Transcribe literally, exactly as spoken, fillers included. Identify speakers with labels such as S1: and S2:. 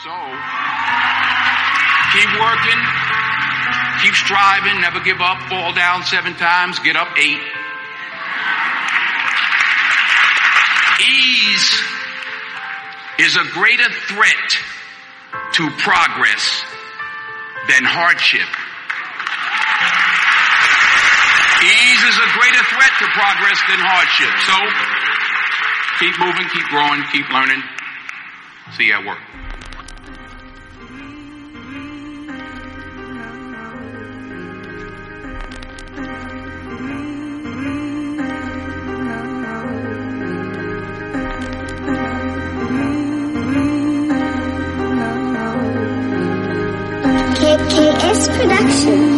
S1: So, keep working, keep striving, never give up, fall down seven times, get up eight. Ease is a greater threat to progress than hardship. Ease is a greater threat to progress than hardship. So, keep moving, keep growing, keep learning. See you at work.
S2: K K S Production.